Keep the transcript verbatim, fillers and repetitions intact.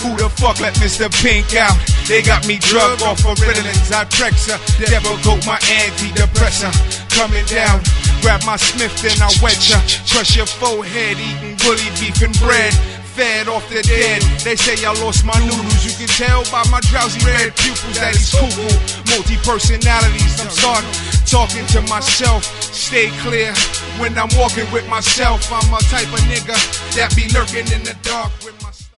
Who the fuck let Mister Pink out? They got me drugged off of Ritalin, Zyprexa, Depakote, my antidepressant. Coming down, grab my Smith, then I wet ya. Crush your forehead, eating bully beef and bread. Fed off the dead, they say I lost my noodles. You can tell by my drowsy red pupils that he's cuckoo. Multi-personalities, I'm starting talking to myself. Stay clear when I'm walking with myself. I'm a type of nigga that be lurking in the dark with myself.